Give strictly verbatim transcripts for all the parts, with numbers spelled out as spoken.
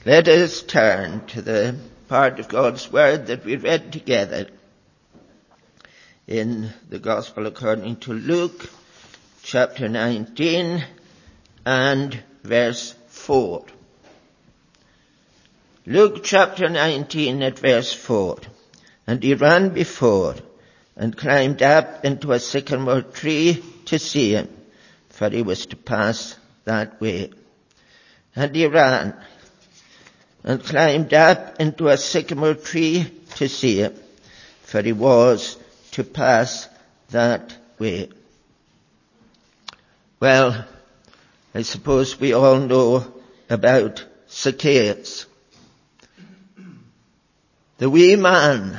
Let us turn to the part of God's Word that we read together in the Gospel according to Luke, chapter nineteen and verse four. Luke chapter nineteen at verse four. And he ran before and climbed up into a sycamore tree to see him, for he was to pass that way. And he ran and climbed up into a sycamore tree to see him, for he was to pass that way. Well, I suppose we all know about Zacchaeus. The wee man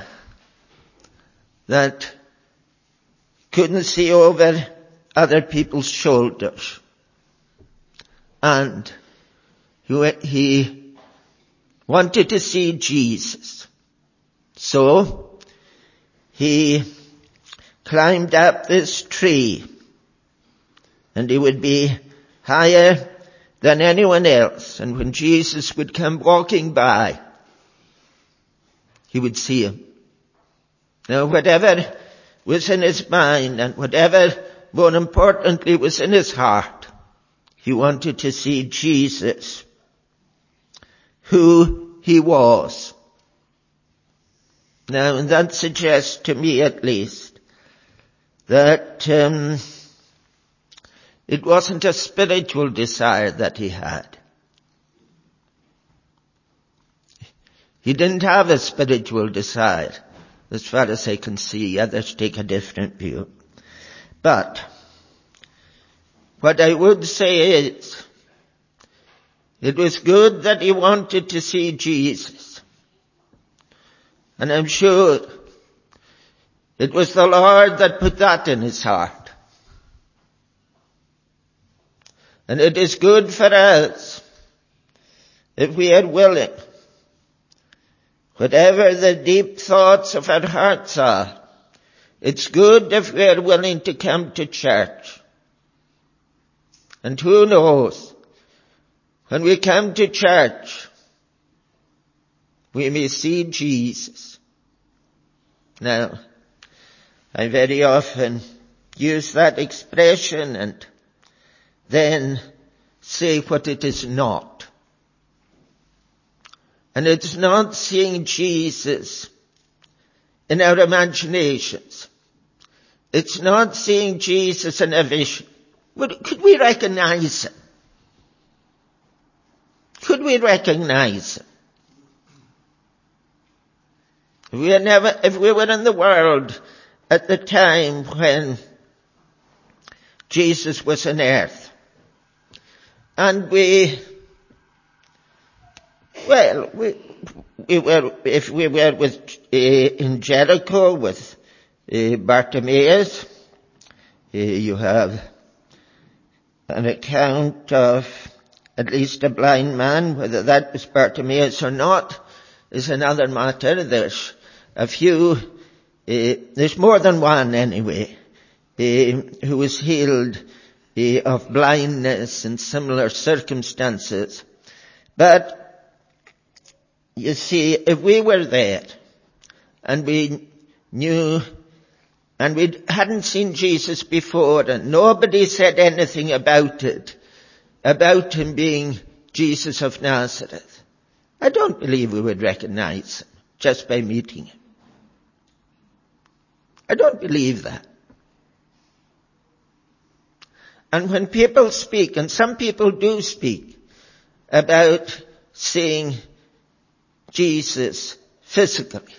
that couldn't see over other people's shoulders. And he wanted to see Jesus. So he climbed up this tree, and he would be higher than anyone else. And when Jesus would come walking by, he would see him. Now, whatever was in his mind and whatever, more importantly, was in his heart, he wanted to see Jesus, who he was. Now, and that suggests to me at least that um, it wasn't a spiritual desire that he had. He didn't have a spiritual desire, as far as I can see. Others take a different view. But what I would say is, it was good that he wanted to see Jesus. And I'm sure it was the Lord that put that in his heart. And it is good for us if we are willing, whatever the deep thoughts of our hearts are, it's good if we are willing to come to church. And who knows, when we come to church, we may see Jesus. Now, I very often use that expression and then say what it is not. And it's not seeing Jesus in our imaginations. It's not seeing Jesus in a vision. Could we recognize him? Could we recognize him? If we, had never, if we were in the world at the time when Jesus was on earth, and we Well, we, we were, if we were with, uh, in Jericho with uh, Bartimaeus, uh, you have an account of at least a blind man. Whether that was Bartimaeus or not is another matter. There's a few, uh, there's more than one anyway, uh, who was healed uh, of blindness in similar circumstances. But you see, if we were there and we knew and we hadn't seen Jesus before and nobody said anything about it, about him being Jesus of Nazareth, I don't believe we would recognize him just by meeting him. I don't believe that. And when people speak, and some people do speak about seeing Jesus physically,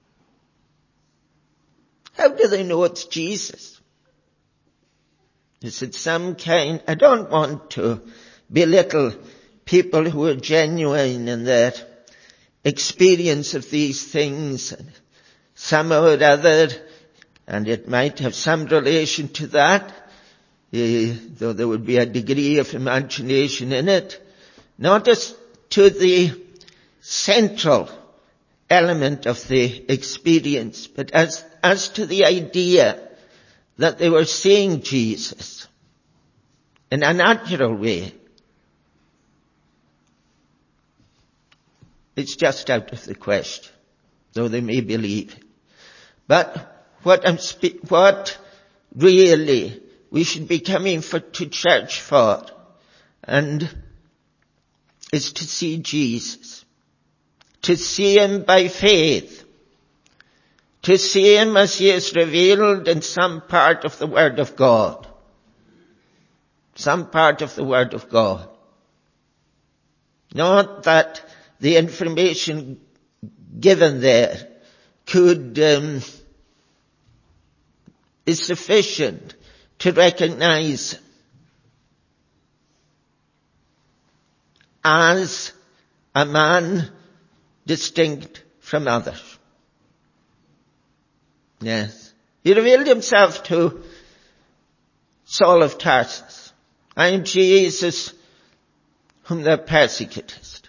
how do they know it's Jesus? Is it some kind, I don't want to belittle people who are genuine in their experience of these things, and somehow or other, and it might have some relation to that, uh, though there would be a degree of imagination in it, not as to the central element of the experience, but as, as to the idea that they were seeing Jesus in a natural way. It's just out of the question, though they may believe it. But what I'm spe- what really we should be coming for, to church for, and is to see Jesus, to see him by faith, to see him as he is revealed in some part of the Word of God, some part of the Word of God. Not that the information given there could um, is sufficient to recognize as a man distinct from others. Yes. He revealed himself to Saul of Tarsus. I am Jesus whom thou persecutest.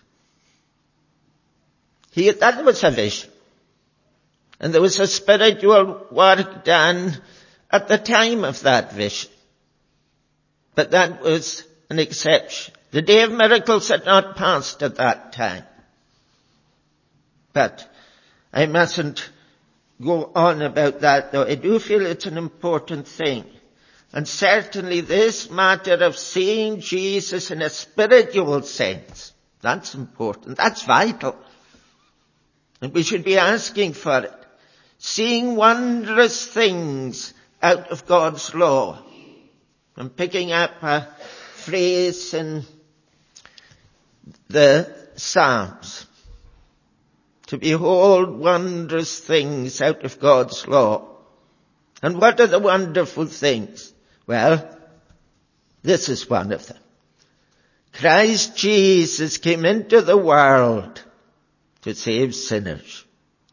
He, that was a vision. And there was a spiritual work done at the time of that vision. But that was an exception. The day of miracles had not passed at that time. But I mustn't go on about that, though I do feel it's an important thing. And certainly this matter of seeing Jesus in a spiritual sense, that's important. That's vital. And we should be asking for it. Seeing wondrous things out of God's law. I'm picking up a phrase in the Psalms. To behold wondrous things out of God's law. And what are the wonderful things? Well, this is one of them. Christ Jesus came into the world to save sinners.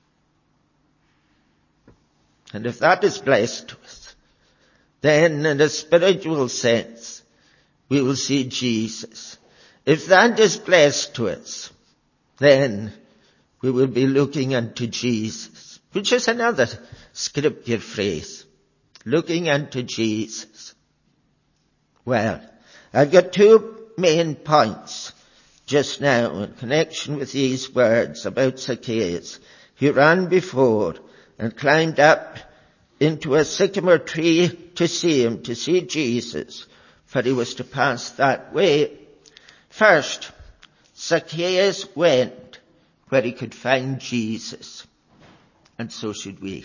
And if that is blessed to us, then in a spiritual sense, we will see Jesus. If that is blessed to us, then we will be looking unto Jesus, which is another scripture phrase. Looking unto Jesus. Well, I've got two main points just now in connection with these words about Zacchaeus. He ran before and climbed up into a sycamore tree to see him, to see Jesus, for he was to pass that way. First, Zacchaeus went where he could find Jesus, and so should we.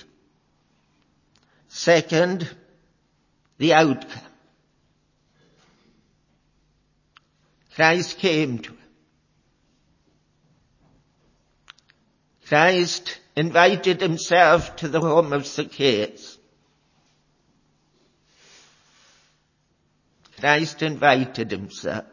Second, the outcome. Christ came to him. Christ invited himself to the home of Zacchaeus. Christ invited himself.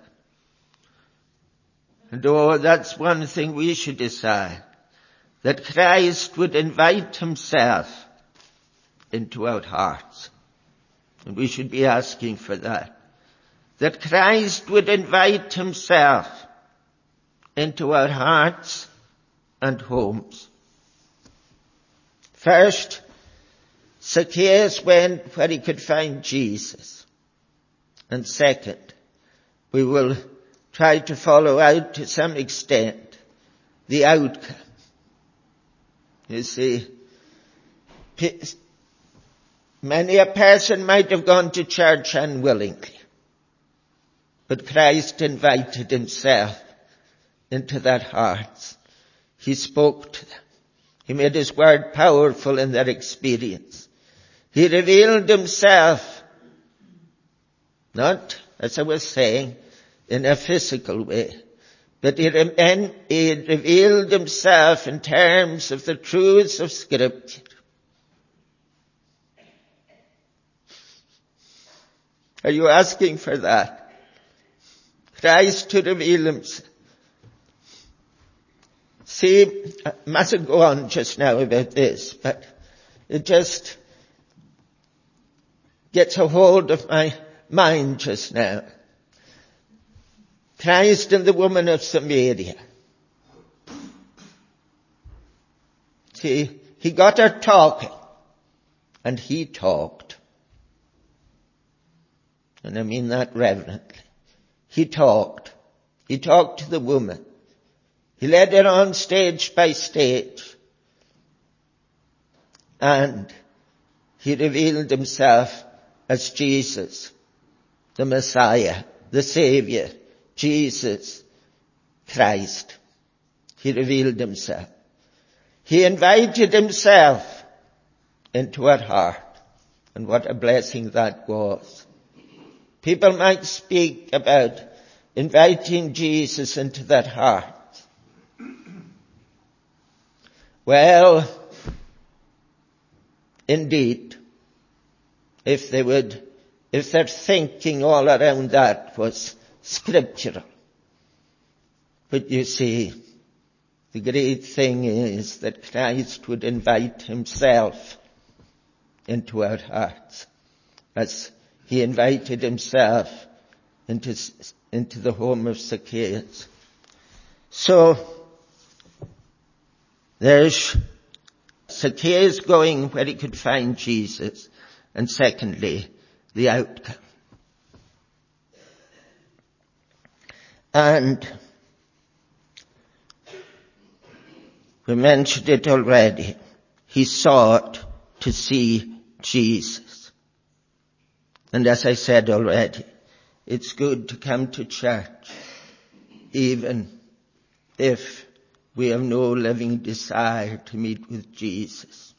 And oh, that's one thing we should desire, that Christ would invite himself into our hearts. And we should be asking for that. That Christ would invite himself into our hearts and homes. First, Zacchaeus went where he could find Jesus. And second, we will try to follow out to some extent the outcome. You see, many a person might have gone to church unwillingly, but Christ invited himself into their hearts. He spoke to them. He made his word powerful in their experience. He revealed himself, not, as I was saying, in a physical way, but he, re- he revealed himself in terms of the truths of Scripture. Are you asking for that? Christ to reveal himself. See, I mustn't go on just now about this, but it just gets a hold of my mind just now. Christ and the woman of Samaria. See, he got her talking, and he talked. And I mean that reverently. He talked. He talked to the woman. He led it on stage by stage. And he revealed himself as Jesus, the Messiah, the Savior, Jesus Christ. He revealed himself. He invited himself into our heart. And what a blessing that was. People might speak about inviting Jesus into their heart. Well, indeed, if they would, if their thinking all around that was scriptural. But you see, the great thing is that Christ would invite himself into our hearts, as he invited himself into, into the home of Zacchaeus. So, there's Zacchaeus going where he could find Jesus, and secondly, the outcome. And we mentioned it already. He sought to see Jesus. And as I said already, it's good to come to church, even if we have no living desire to meet with Jesus.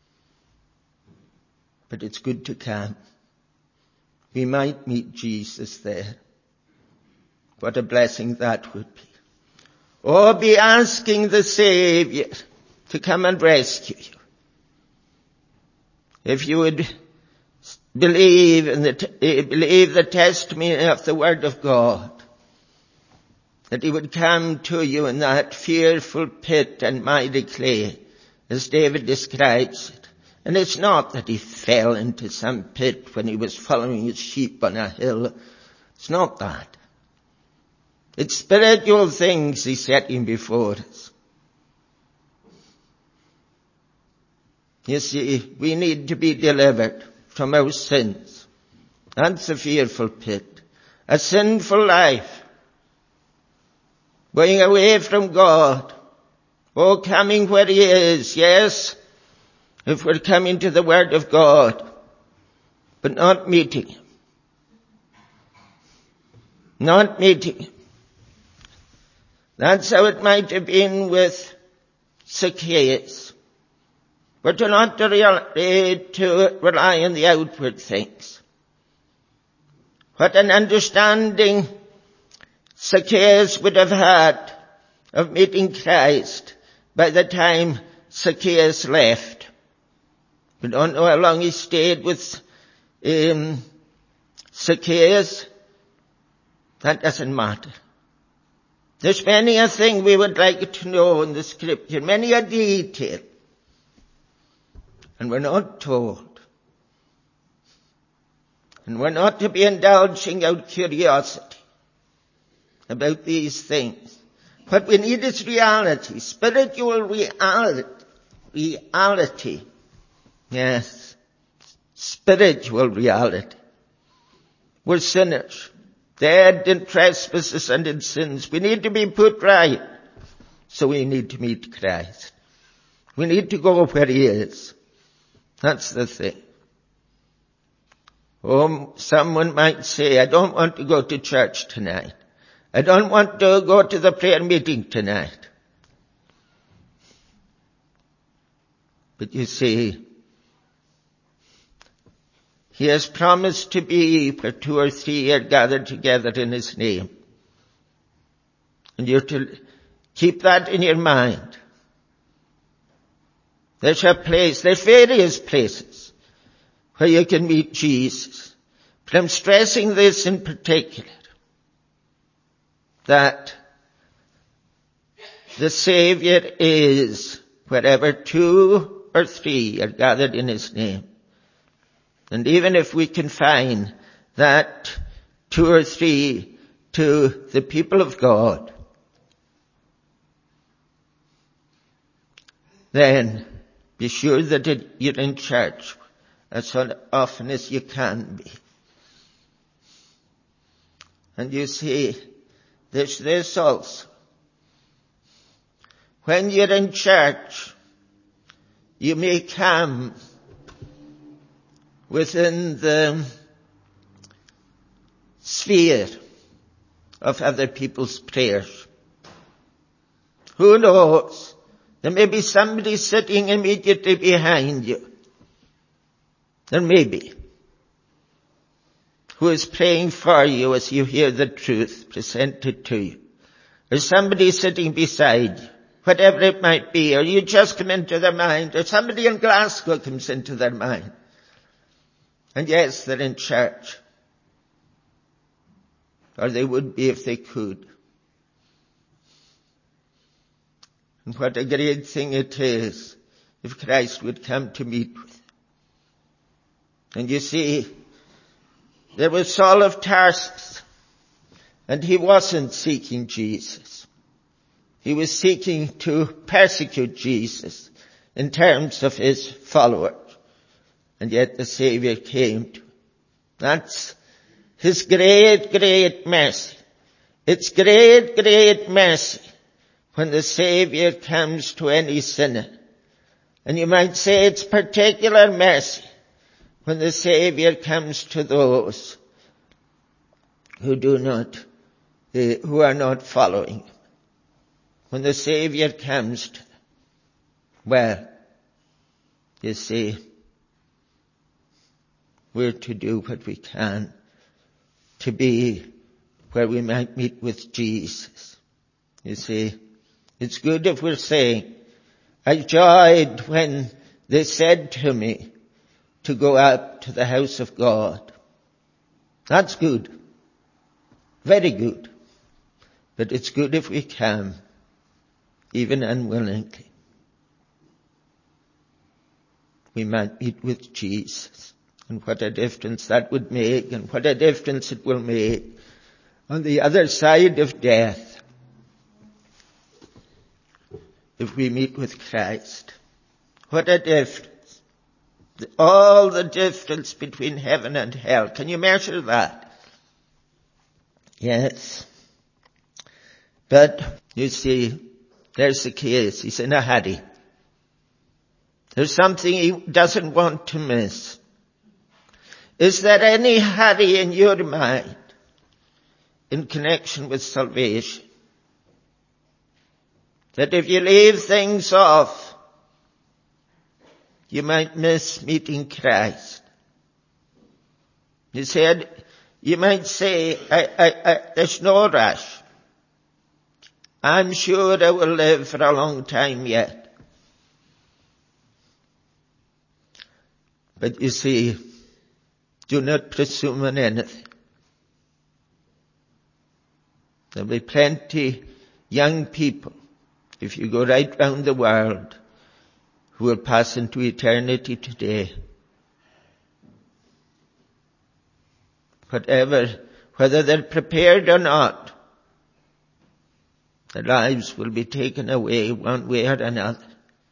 But it's good to come. We might meet Jesus there. What a blessing that would be. Or be asking the Savior to come and rescue you. If you would believe in the, believe the testimony of the Word of God, that he would come to you in that fearful pit and miry clay, as David describes it. And it's not that he fell into some pit when he was following his sheep on a hill. It's not that. It's spiritual things he's setting before us. You see, we need to be delivered from our sins. That's a fearful pit. A sinful life. Going away from God. Oh, coming where he is, yes. If we're coming to the Word of God, but not meeting him. Not meeting him. That's how it might have been with Zacchaeus. We're to not to, real, to rely on the outward things. What an understanding Zacchaeus would have had of meeting Christ by the time Zacchaeus left. We don't know how long he stayed with um, Zacchaeus. That doesn't matter. There's many a thing we would like to know in the scripture, many a detail. And we're not told. And we're not to be indulging out curiosity about these things. What we need is reality, spiritual reality. Reality. Yes. Spiritual reality. We're sinners. Dead in trespasses and in sins. We need to be put right. So we need to meet Christ. We need to go where he is. That's the thing. Oh, someone might say, I don't want to go to church tonight. I don't want to go to the prayer meeting tonight. But you see, he has promised to be where two or three are gathered together in his name. And you're to keep that in your mind. There's a place, there's various places where you can meet Jesus. But I'm stressing this in particular, that the Savior is wherever two or three are gathered in his name. And even if we confine that two or three to the people of God, then be sure that it, you're in church as often as you can be. And you see, there's this also. when you're in church, you may come within the sphere of other people's prayers. Who knows? There may be somebody sitting immediately behind you. There may be. Who is praying for you as you hear the truth presented to you. There's somebody sitting beside you, whatever it might be, or you just come into their mind, or somebody in Glasgow comes into their mind. And yes, they're in church. Or they would be if they could. And what a great thing it is if Christ would come to meet with them. And you see, there was Saul of Tarsus, and he wasn't seeking Jesus. He was seeking to persecute Jesus in terms of his followers. And yet the Savior came to him. That's his great, great mercy. It's great, great mercy when the Savior comes to any sinner. And you might say it's particular mercy when the Savior comes to those who do not, uh, who are not following him. When the Savior comes to them, well, you see, we're to do what we can to be where we might meet with Jesus. You see, it's good if we're saying, I joyed when they said to me to go up to the house of God. That's good. Very good. But it's good if we can, even unwillingly. We might meet with Jesus. And what a difference that would make, and what a difference it will make on the other side of death if we meet with Christ. What a difference. All the difference between heaven and hell. Can you measure that? Yes. But, you see, there's the case. He's in a hurry. There's something he doesn't want to miss. Is there any hurry in your mind in connection with salvation? That if you leave things off, you might miss meeting Christ. You said, you might say, I, I, I, there's no rush. I'm sure I will live for a long time yet. But you see, do not presume on anything. There'll be plenty young people, if you go right round the world, who will pass into eternity today. Whatever, whether they're prepared or not, their lives will be taken away one way or another.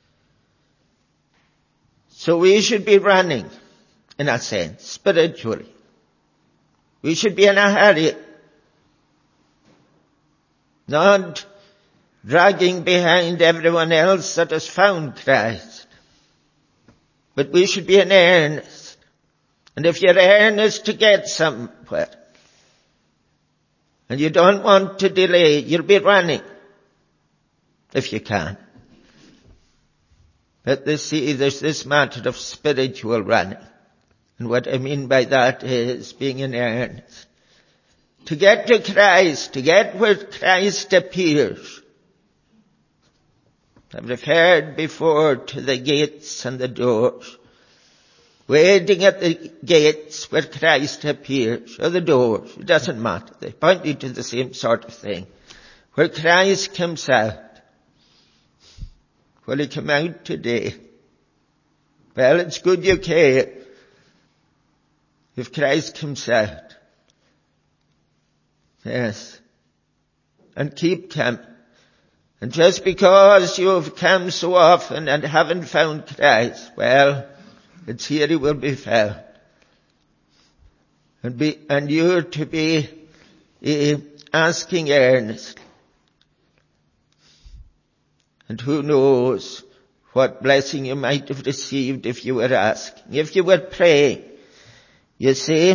So we should be running, in a sense, spiritually. We should be in a hurry, not dragging behind everyone else that has found Christ. But we should be in earnest. And if you're earnest to get somewhere, and you don't want to delay, you'll be running, if you can. But they see there's this matter of spiritual running. And what I mean by that is being in earnest. To get to Christ, to get where Christ appears. I've referred before to the gates and the doors. Waiting at the gates where Christ appears, or the doors, it doesn't matter. They point you to the same sort of thing. Where Christ comes out. Will he come out today? Well, it's good you came. If Christ comes out. Yes. And keep coming. And just because you've come so often and haven't found Christ, well, it's here he will be found. And be, and you're to be uh, asking earnestly. And who knows what blessing you might have received if you were asking, if you were praying. You see,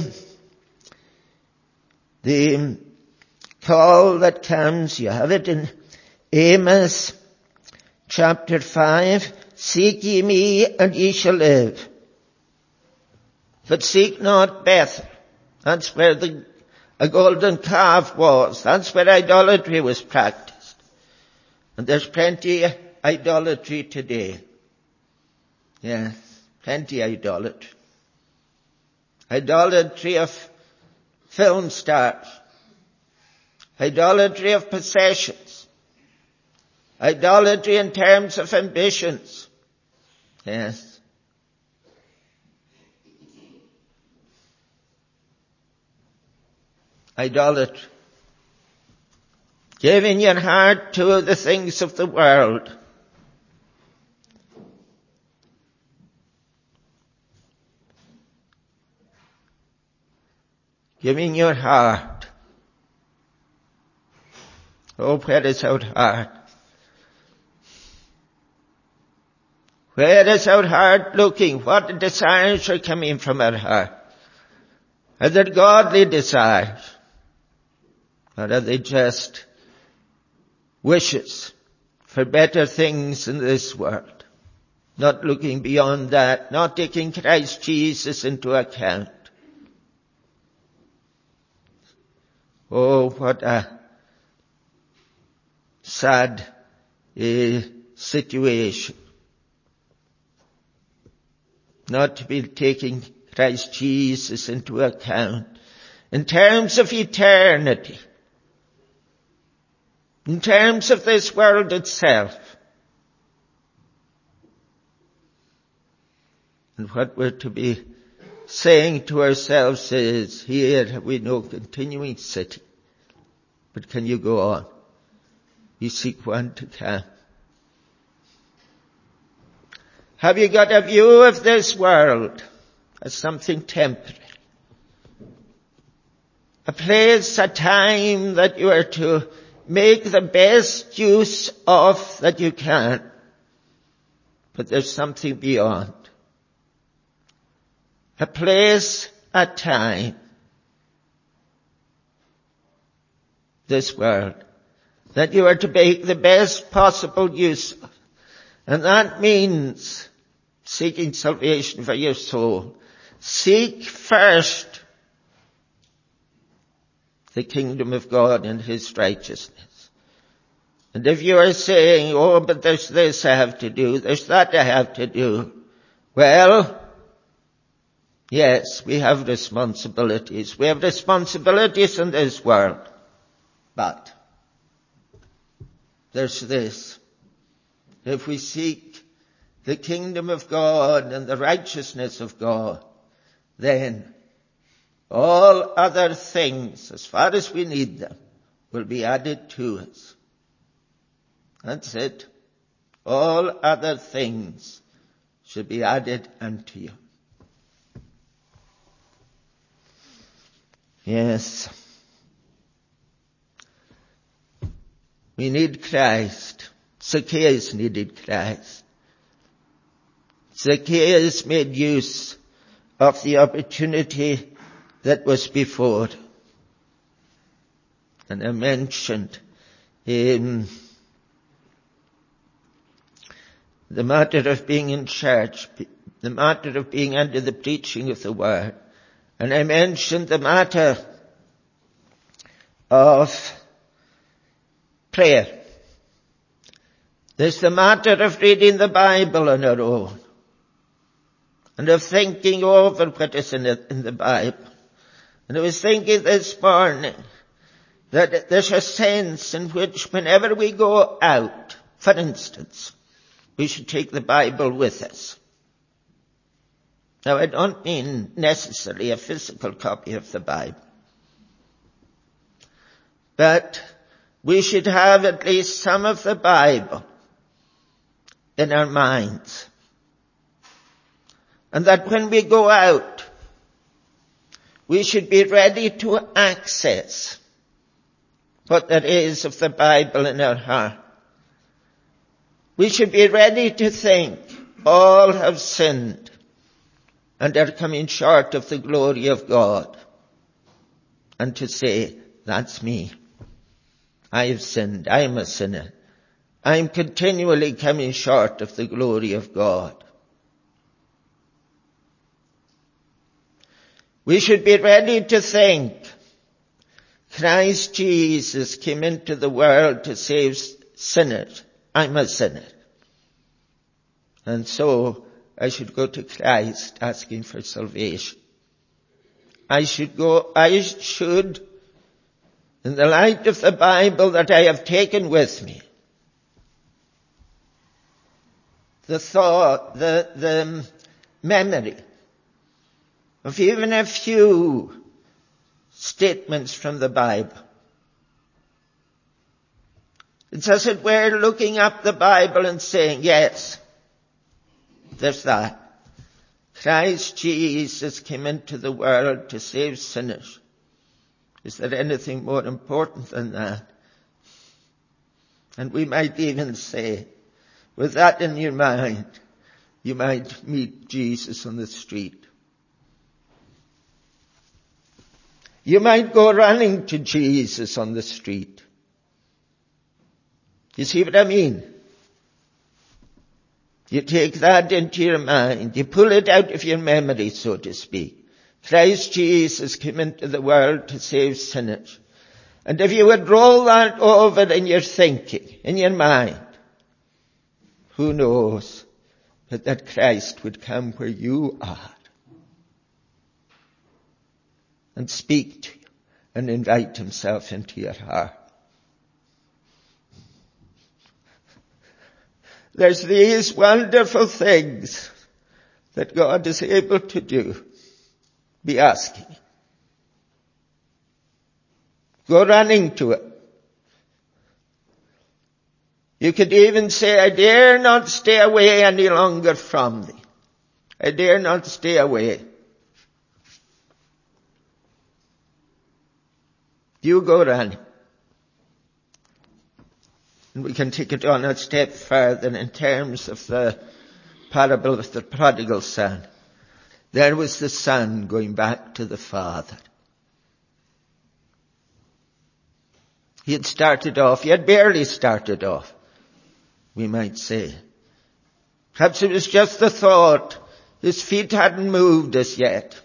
the call that comes, you have it in Amos chapter five, seek ye me and ye shall live. But seek not Bethel. That's where the a golden calf was. That's where idolatry was practiced. And there's plenty of idolatry today. Yes, plenty of idolatry. Idolatry of film stars. Idolatry of possessions. Idolatry in terms of ambitions. Yes. Idolatry. Giving your heart to the things of the world. Giving your heart. Oh, where is our heart? Where is our heart looking? What desires are coming from our heart? Are they godly desires? Or are they just wishes for better things in this world? Not looking beyond that, not taking Christ Jesus into account. Oh, what a sad uh, situation. Not to be taking Christ Jesus into account in terms of eternity. In terms of this world itself. And what we're to be saying to ourselves is, here have we no continuing city. But can you go on? You seek one to come. Have you got a view of this world as something temporary? A place, a time that you are to make the best use of that you can. But there's something beyond. A place, a time. This world. That you are to make the best possible use of. And that means seeking salvation for your soul. Seek first the kingdom of God and His righteousness. And if you are saying, oh, but there's this I have to do, there's that I have to do. Well, yes, we have responsibilities. We have responsibilities in this world. But there's this. If we seek the kingdom of God and the righteousness of God, then all other things, as far as we need them, will be added to us. That's it. All other things should be added unto you. Yes. We need Christ. Zacchaeus needed Christ. Zacchaeus made use of the opportunity that was before. And I mentioned in the matter of being in church, the matter of being under the preaching of the word. And I mentioned the matter of prayer. There's the matter of reading the Bible on our own. And of thinking over what is in, it, in the Bible. And I was thinking this morning that there's a sense in which whenever we go out, for instance, we should take the Bible with us. Now, I don't mean necessarily a physical copy of the Bible. But we should have at least some of the Bible in our minds. And that when we go out, we should be ready to access what there is of the Bible in our heart. We should be ready to think all have sinned and are coming short of the glory of God. And to say, that's me. I have sinned. I am a sinner. I am continually coming short of the glory of God. We should be ready to think, Christ Jesus came into the world to save sinners. I'm a sinner. And so I should go to Christ asking for salvation. I should go, I should, in the light of the Bible that I have taken with me, the thought, the, the memory of even a few statements from the Bible. It's as it were looking up the Bible and saying, yes, there's that. Christ Jesus came into the world to save sinners. Is there anything more important than that? And we might even say, with that in your mind, you might meet Jesus on the street. You might go running to Jesus on the street. You see what I mean? You take that into your mind. You pull it out of your memory, so to speak. Christ Jesus came into the world to save sinners. And if you would roll that over in your thinking, in your mind, who knows but that Christ would come where you are and speak to you and invite himself into your heart. There's these wonderful things that God is able to do. Be asking. Go running to it. You could even say, I dare not stay away any longer from thee. I dare not stay away. You go running. And we can take it on a step further in terms of the parable of the prodigal son. There was the son going back to the father. He had started off, he had barely started off, we might say. Perhaps it was just the thought, his feet hadn't moved as yet.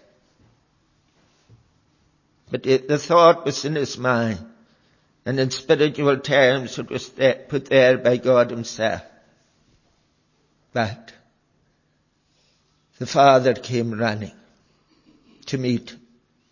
But it, the thought was in his mind. And in spiritual terms, it was there, put there by God himself. But the father came running to meet him.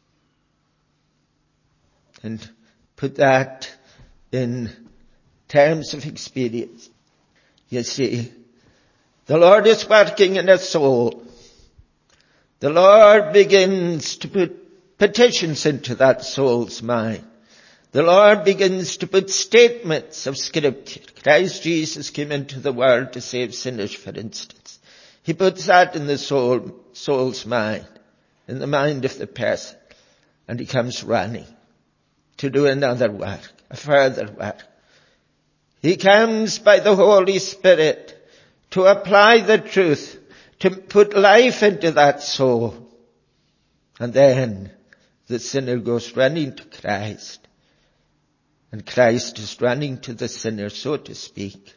And put that in terms of experience. You see, the Lord is working in a soul. The Lord begins to put petitions into that soul's mind. The Lord begins to put statements of Scripture. Christ Jesus came into the world to save sinners, for instance. He puts that in the soul, soul's mind, in the mind of the person. And he comes running to do another work, a further work. He comes by the Holy Spirit to apply the truth, to put life into that soul. And then the sinner goes running to Christ. And Christ is running to the sinner, so to speak.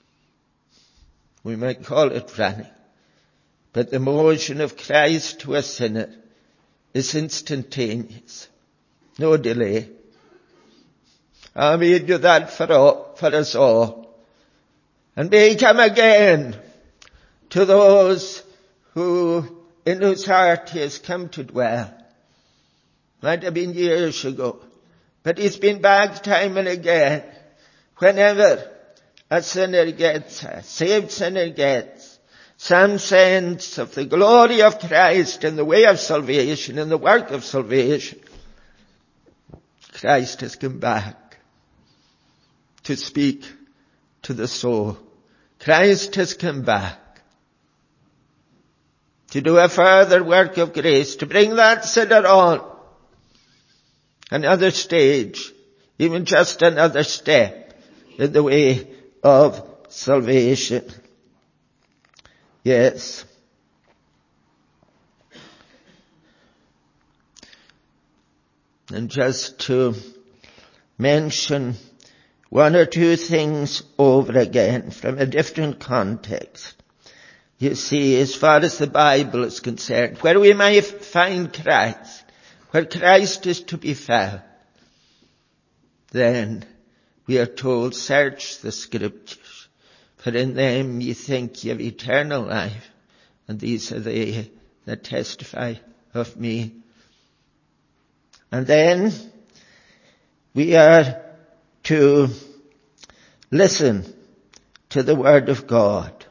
We might call it running. But the motion of Christ to a sinner is instantaneous. No delay. I may do that for, all, for us all. And may he come again to those who, in whose heart he has come to dwell. Might have been years ago. But he's been back time and again. Whenever a sinner gets, a saved sinner gets some sense of the glory of Christ in the way of salvation, in the work of salvation, Christ has come back to speak to the soul. Christ has come back to do a further work of grace, to bring that sinner on. Another stage, even just another step in the way of salvation. Yes. And just to mention one or two things over again from a different context. You see, as far as the Bible is concerned, where we may find Christ, where Christ is to be found, then we are told, search the Scriptures, for in them ye think ye have eternal life, and these are they that testify of me. And then we are to listen to the Word of God.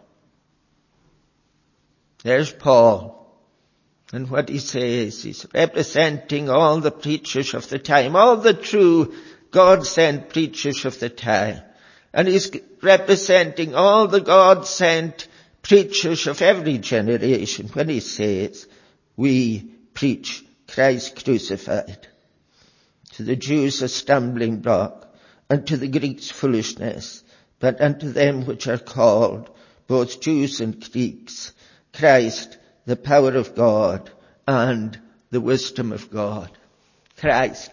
There's Paul, and what he says, he's representing all the preachers of the time, all the true God-sent preachers of the time. And he's representing all the God-sent preachers of every generation when he says, we preach Christ crucified. To the Jews a stumbling block, and to the Greeks foolishness, but unto them which are called, both Jews and Greeks, Christ, the power of God, and the wisdom of God. Christ.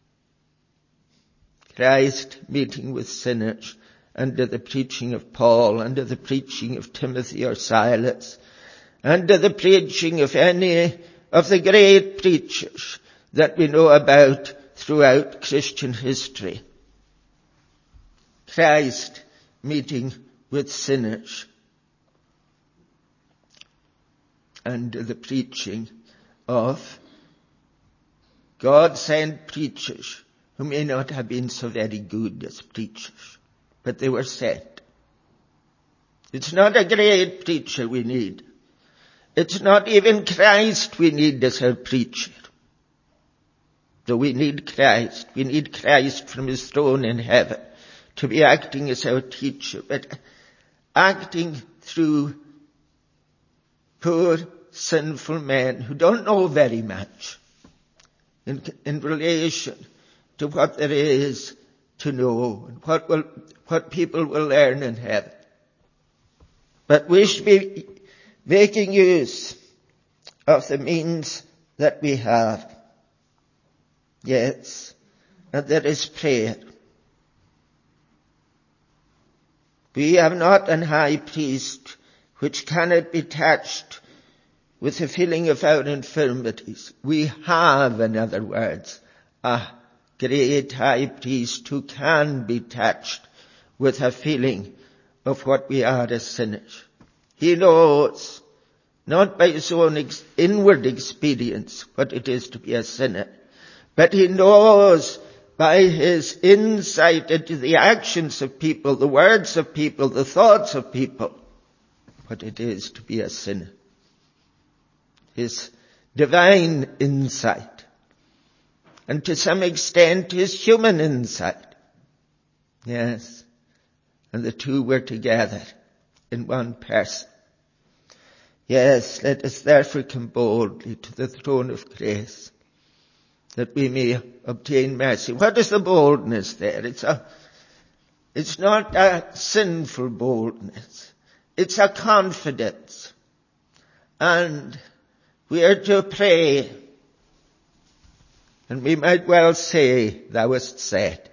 Christ meeting with sinners under the preaching of Paul, under the preaching of Timothy or Silas, under the preaching of any of the great preachers that we know about throughout Christian history. Christ meeting with sinners under the preaching of God-sent preachers who may not have been so very good as preachers, but they were sent. It's not a great preacher we need. It's not even Christ we need as our preacher. Though we need Christ. We need Christ from his throne in heaven to be acting as our teacher, but acting through poor, sinful men who don't know very much in, in relation to what there is to know and what will, what people will learn in heaven. But we should be making use of the means that we have. Yes, and there is prayer. We have not an high priest which cannot be touched with the feeling of our infirmities. We have, in other words, a great high priest who can be touched with a feeling of what we are as sinners. He knows, not by his own ex- inward experience, what it is to be a sinner, but he knows by his insight into the actions of people, the words of people, the thoughts of people, what it is to be a sinner. His divine insight, and to some extent his human insight. Yes, and the two were together in one person. Yes, let us therefore come boldly to the throne of grace, that we may obtain mercy. What is the boldness there? It's a, it's not a sinful boldness. It's a confidence. And we are to pray. And we might well say, thou hast said.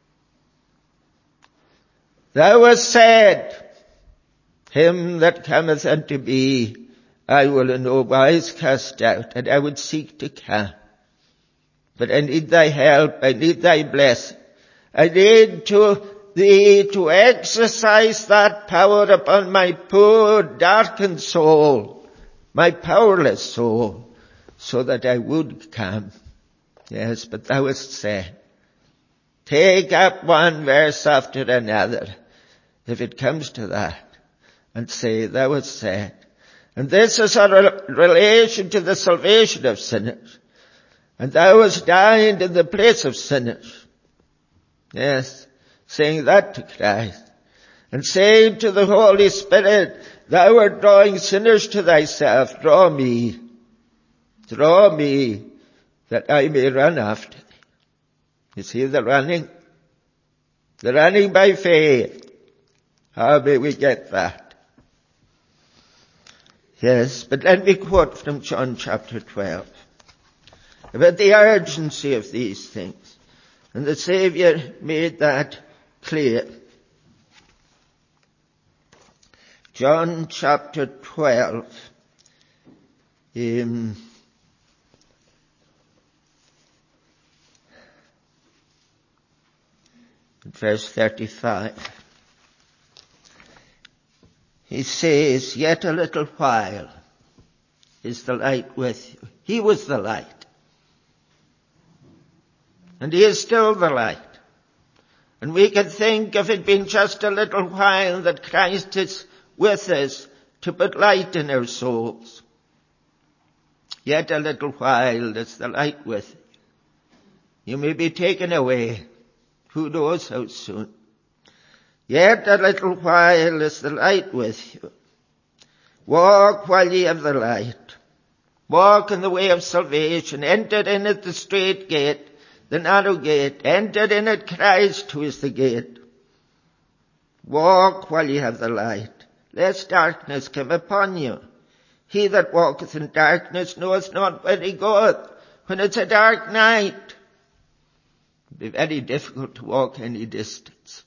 Thou hast said, him that cometh unto me, I will in no wise cast out, and I would seek to come. But I need thy help, I need thy blessing. I need to thee to exercise that power upon my poor, darkened soul, my powerless soul, so that I would come. Yes, but thou hast said, take up one verse after another, if it comes to that, and say, thou hast said. And this is a re- relation to the salvation of sinners. And thou hast died in the place of sinners. Yes, saying that to Christ. And saying to the Holy Spirit, thou art drawing sinners to thyself. Draw me. Draw me that I may run after thee. You see the running? The running by faith. How may we get that? Yes, but let me quote from John chapter twelve about the urgency of these things. And the Saviour made that clear. John chapter twelve, um, verse thirty-five. He says, yet a little while is the light with you. He was the light. And he is still the light. And we can think of it being just a little while that Christ is with us to put light in our souls. Yet a little while is the light with you. You may be taken away. Who knows how soon? Yet a little while is the light with you. Walk while ye have the light. Walk in the way of salvation. Enter in at the straight gate, the narrow gate. Enter in at Christ, who is the gate. Walk while ye have the light, lest darkness come upon you. He that walketh in darkness knoweth not where he goeth. When it's a dark night, it'll be very difficult to walk any distance.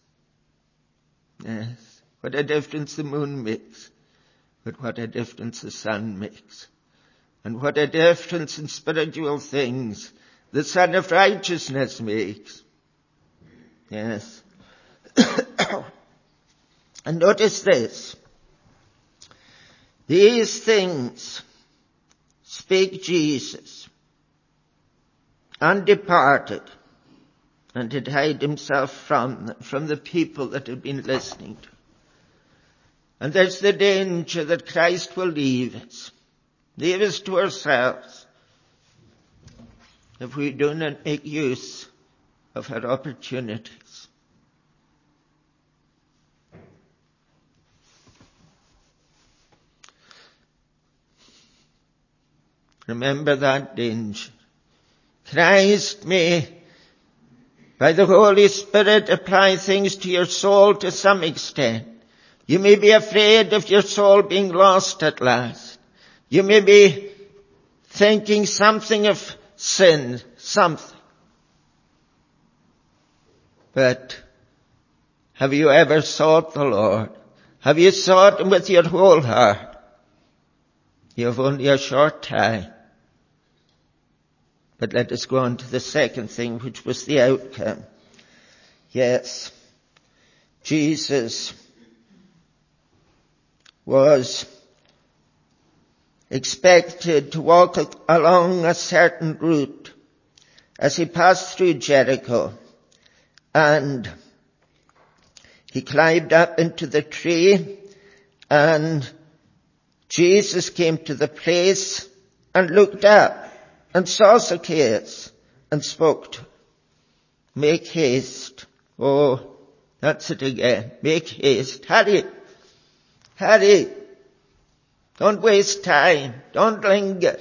Yes, what a difference the moon makes, but what a difference the sun makes. And what a difference in spiritual things the Son of Righteousness makes. Yes. And notice this. These things spake Jesus, and departed, and did hide himself from them, from the people that had been listening to him. And there's the danger that Christ will leave us, leave us to ourselves, if we do not make use of our opportunities. Remember that danger. Christ may, by the Holy Spirit, apply things to your soul to some extent. You may be afraid of your soul being lost at last. You may be thinking something of sin, something. But have you ever sought the Lord? Have you sought him with your whole heart? You have only a short time. But let us go on to the second thing, which was the outcome. Yes, Jesus was expected to walk along a certain route as he passed through Jericho, and he climbed up into the tree, and Jesus came to the place and looked up and saw Zacchaeus and spoke to him. Make haste. Oh, that's it again. Make haste. Hurry. Hurry. Don't waste time. Don't linger.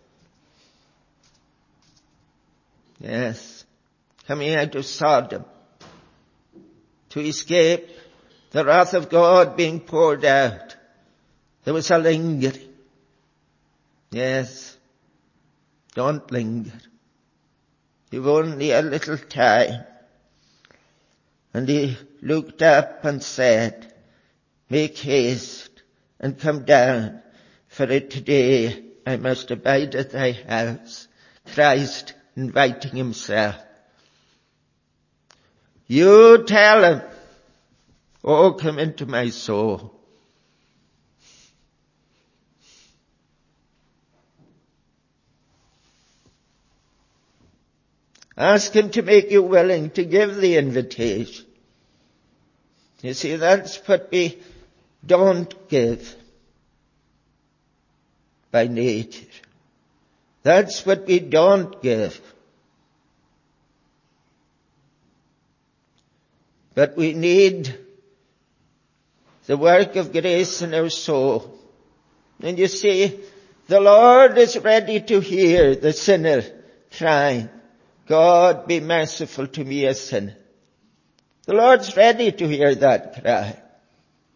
Yes. Coming out of Sodom to escape the wrath of God being poured out, there was a lingering. Yes. Don't linger. You've only a little time. And he looked up and said, make haste and come down, for today I must abide at thy house. Christ inviting himself. You tell him, oh, come into my soul. Ask him to make you willing to give the invitation. You see, that's what we don't give by nature. That's what we don't give. But we need the work of grace in our soul. And you see, the Lord is ready to hear the sinner crying, God, be merciful to me, a sinner. The Lord's ready to hear that cry.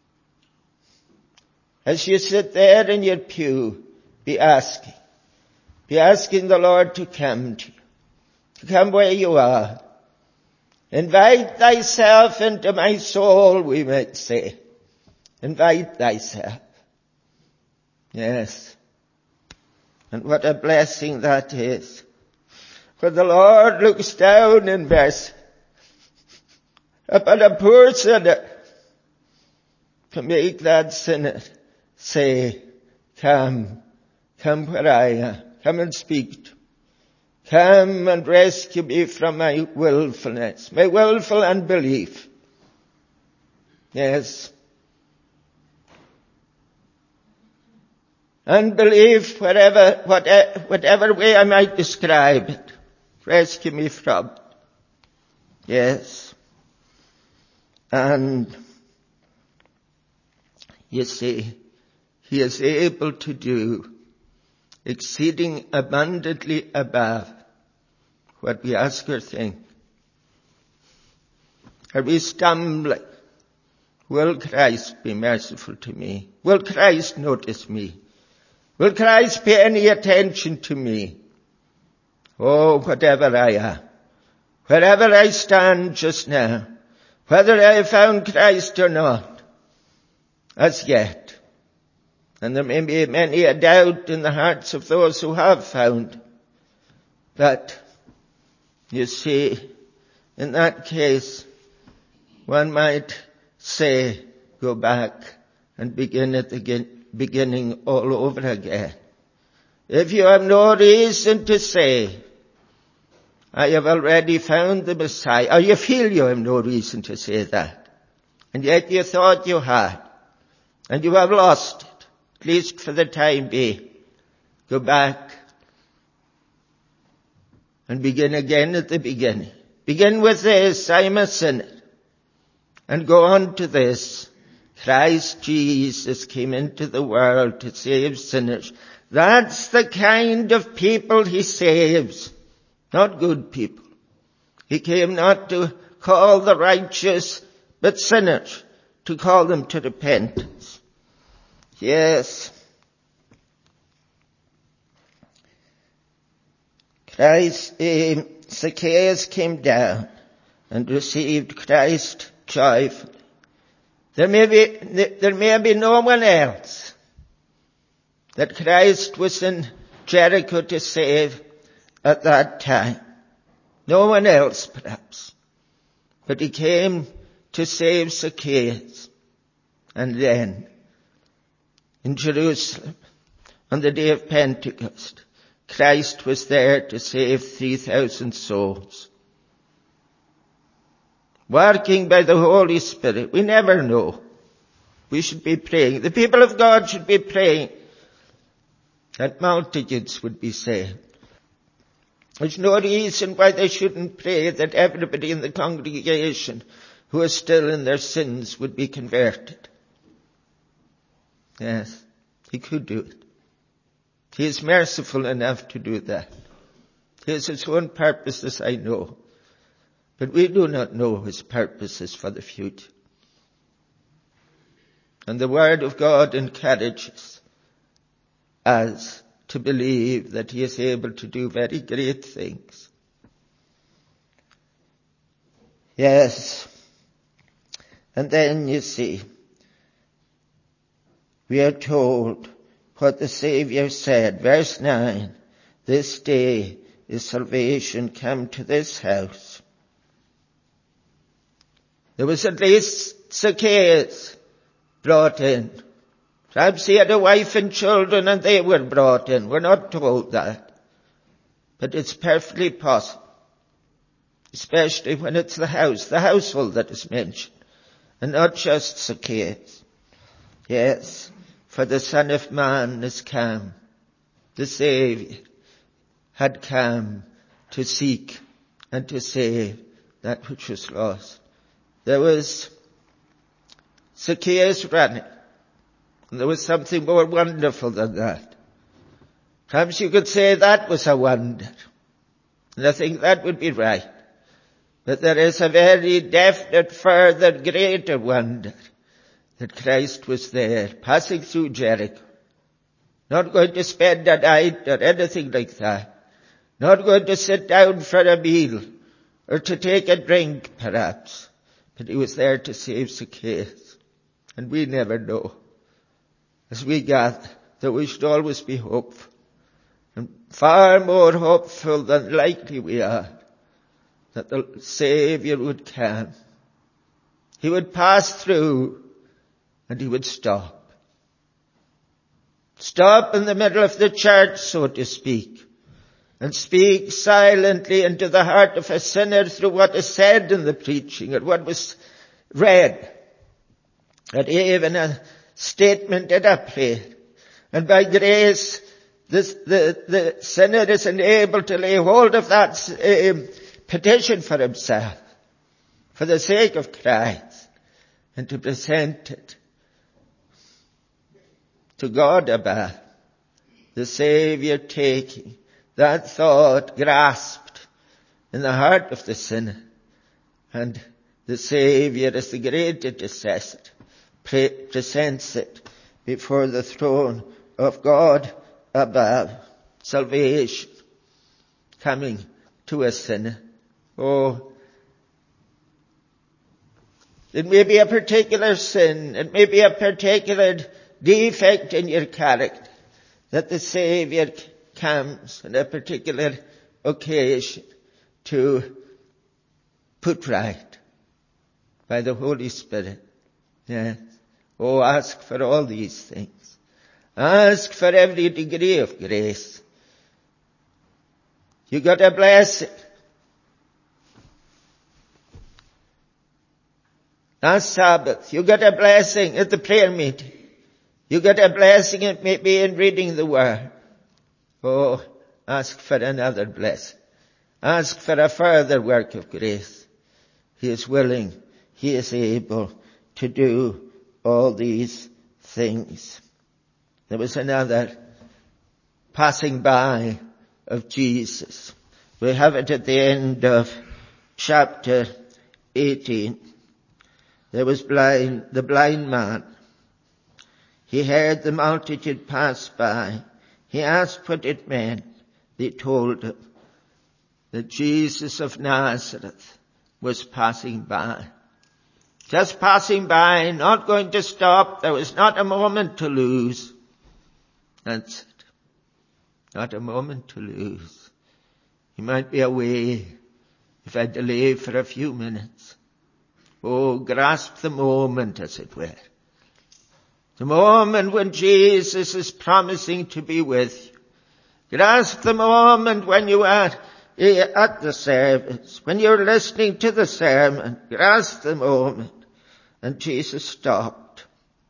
as you sit there in your pew, be asking. Be asking the Lord to come to you. To come where you are. Invite thyself into my soul, we might say. Invite thyself. Yes. And what a blessing that is. For the Lord looks down in mercy upon a poor sinner to make that sinner say, come, come where I am. Come and speak to me. Come and rescue me from my willfulness, my willful unbelief. Yes. Unbelief, whatever, whatever, whatever way I might describe it. Rescue me from it. Yes. And you see, he is able to do exceeding abundantly above what we ask or think. Are we stumbling? Will Christ be merciful to me? Will Christ notice me? Will Christ pay any attention to me? Oh, whatever I am, wherever I stand just now, whether I have found Christ or not, as yet, and there may be many a doubt in the hearts of those who have found, but you see, in that case, one might say, go back and begin at the beginning all over again. If you have no reason to say, I have already found the Messiah, or you feel you have no reason to say that, and yet you thought you had, and you have lost it, at least for the time being, go back and begin again at the beginning. Begin with this, I am a sinner. And go on to this. Christ Jesus came into the world to save sinners. That's the kind of people he saves. Not good people. He came not to call the righteous, but sinners, to call them to repentance. Yes. Christ, uh, Zacchaeus came down and received Christ joyfully. There may be, there may be no one else that Christ was in Jericho to save at that time. No one else, perhaps. But he came to save Zacchaeus. And then, in Jerusalem, on the day of Pentecost, Christ was there to save three thousand souls. Working by the Holy Spirit. We never know. We should be praying. The people of God should be praying that multitudes would be saved. There's no reason why they shouldn't pray that everybody in the congregation who is still in their sins would be converted. Yes, he could do it. He is merciful enough to do that. He has his own purposes, I know. But we do not know his purposes for the future. And the word of God encourages us to believe that he is able to do very great things. Yes. And then you see, we are told what the Savior said. Verse nine, this day is salvation come to this house. There was at least Zacchaeus brought in. Perhaps he had a wife and children and they were brought in. We're not told that. But it's perfectly possible. Especially when it's the house, the household that is mentioned. And not just Zacchaeus. Yes, for the Son of Man is come. The Savior had come to seek and to save that which was lost. There was Zacchaeus running. And there was something more wonderful than that. Perhaps you could say that was a wonder. And I think that would be right. But there is a very definite, further, greater wonder. that Christ was there, passing through Jericho. Not going to spend a night or anything like that. Not going to sit down for a meal or to take a drink, perhaps. But he was there to save Zacchaeus. And we never know. As we gather, that we should always be hopeful. And far more hopeful than likely we are that the Savior would come. He would pass through and he would stop. Stop in the middle of the church, so to speak, and speak silently into the heart of a sinner through what is said in the preaching or what was read, or even a statement in a prayer. And by grace, this, the, the sinner is enabled to lay hold of that uh, petition for himself, for the sake of Christ, and to present it to God above, the Savior taking that thought grasped in the heart of the sinner, and the Savior, as the great intercessor, pre- presents it before the throne of God above. Salvation coming to a sinner. Oh, it may be a particular sin, it may be a particular defect in your character that the Savior comes on a particular occasion to put right by the Holy Spirit. Yes. Oh, ask for all these things. Ask for every degree of grace. You got a blessing. Last Sabbath, you got a blessing at the prayer meeting. You got a blessing, it may be in reading the Word. Oh, ask for another blessing. Ask for a further work of grace. He is willing, He is able to do all these things. There was another passing by of Jesus. We have it at the end of chapter eighteen. There was blind, the blind man. He heard the multitude pass by. He asked what it meant. They told him that Jesus of Nazareth was passing by. Just passing by, not going to stop. There was not a moment to lose. That's it. Not a moment to lose. He might be away if I delay for a few minutes. Oh, grasp the moment, as it were. The moment when Jesus is promising to be with you. Grasp the moment when you are at the service, when you're listening to the sermon. Grasp the moment. And Jesus stopped.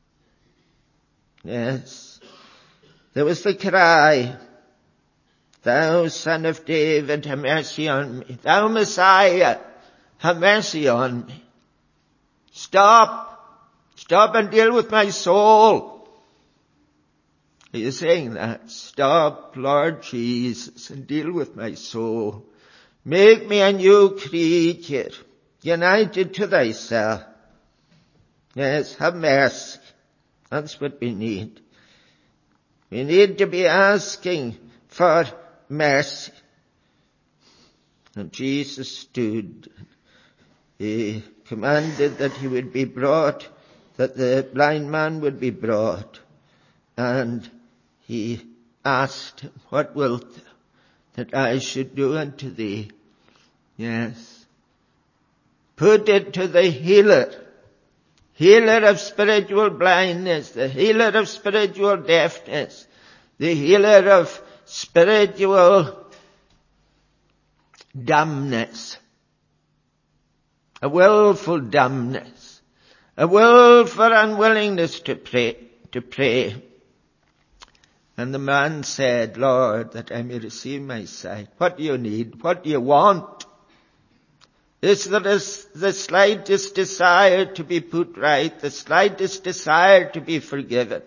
Yes. There was the cry, "Thou Son of David, have mercy on me. Thou Messiah, have mercy on me." Stop. Stop and deal with my soul. Are you saying that? Stop, Lord Jesus, and deal with my soul. Make me a new creature, united to thyself. Yes, have mercy. That's what we need. We need to be asking for mercy. And Jesus stood. He commanded that he would be brought, that the blind man would be brought. And he asked him, "What wilt thou that I should do unto thee?" Yes. Put it to the healer. Healer of spiritual blindness, the healer of spiritual deafness, the healer of spiritual dumbness, a willful dumbness, a willful unwillingness to pray, to pray. And the man said, "Lord, that I may receive my sight." What do you need? What do you want? Is there the slightest desire to be put right, the slightest desire to be forgiven?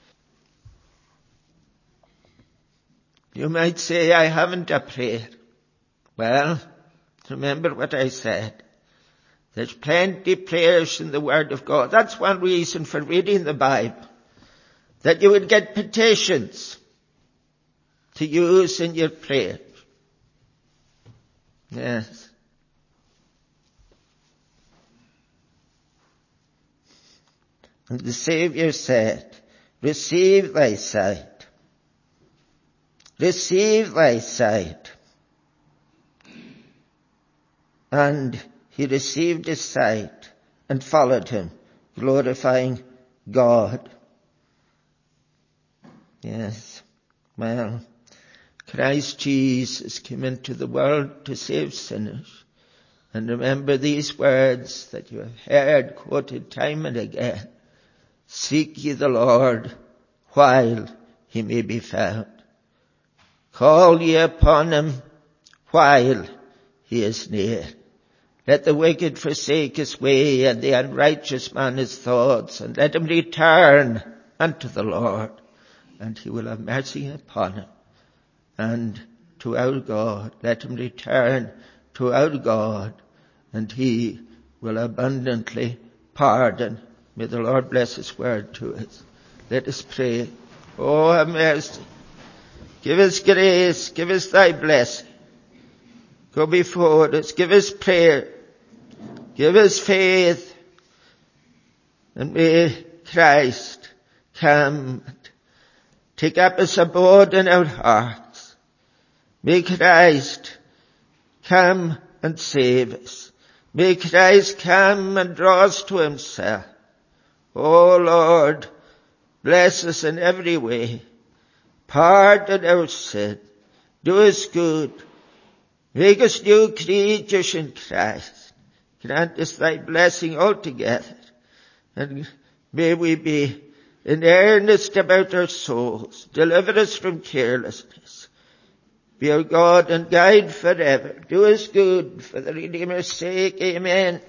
You might say, "I haven't a prayer." Well, remember what I said. There's plenty of prayers in the Word of God. That's one reason for reading the Bible. That you would get petitions to use in your prayers. Yes. And the Savior said, receive thy sight. Receive thy sight. And he received his sight and followed him, glorifying God. Yes. Well, Christ Jesus came into the world to save sinners. And remember these words that you have heard quoted time and again. Seek ye the Lord while he may be found. Call ye upon him while he is near. Let the wicked forsake his way, and the unrighteous man his thoughts, and let him return unto the Lord, and he will have mercy upon him. And to our God, let him return to our God, and he will abundantly pardon. May the Lord bless his word to us. Let us pray. Oh, have mercy. Give us grace. Give us thy blessing. Go before us. Give us prayer. Give us faith. And may Christ come and take up his abode in our hearts. May Christ come and save us. May Christ come and draw us to himself. Oh Lord, bless us in every way. Pardon our sin. Do us good. Make us new creatures in Christ. Grant us thy blessing altogether. And may we be in earnest about our souls. Deliver us from carelessness. Be our God and guide forever. Do us good for the Redeemer's sake. Amen.